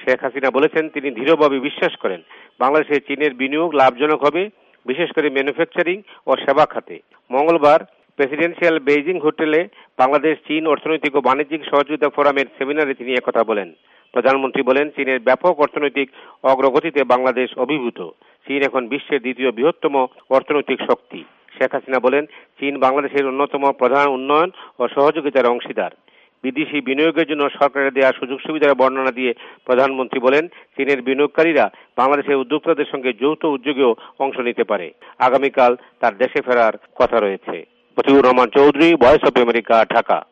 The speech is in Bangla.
শেখ হাসিনা বলেছেন তিনি দৃঢ়ভাবে বিশ্বাস করেন বাংলাদেশে চীনের বিনিয়োগ লাভজনক হবে, বিশেষ করে ম্যানুফ্যাকচারিং ও সেবা খাতে। মঙ্গলবার প্রেসিডেন্সিয়াল বেইজিং হোটেলে বাংলাদেশ চীন অর্থনৈতিক ও বাণিজ্যিক সহযোগিতা ফোরামের সেমিনারে তিনি একথা বলেন। প্রধানমন্ত্রী বলেন, চীনের ব্যাপক অর্থনৈতিক অগ্রগতিতে বাংলাদেশ অভিভূত। চীন এখন বিশ্বের দ্বিতীয় বৃহত্তম অর্থনৈতিক শক্তি। শেখ হাসিনা বলেন, চীন বাংলাদেশের অন্যতম প্রধান উন্নয়ন ও সহযোগিতার অংশীদার। বিদেশি বিনিয়োগের জন্য সরকারের দেওয়া সুযোগ সুবিধার বর্ণনা দিয়ে প্রধানমন্ত্রী বলেন, চীনের বিনিয়োগকারীরা বাংলাদেশের উদ্যোক্তাদের সঙ্গে যৌথ উদ্যোগেও অংশ নিতে পারে। আগামীকাল তার দেশে ফেরার কথা রয়েছে। Motiur Rahman Chowdhury, voice of America, Dhaka.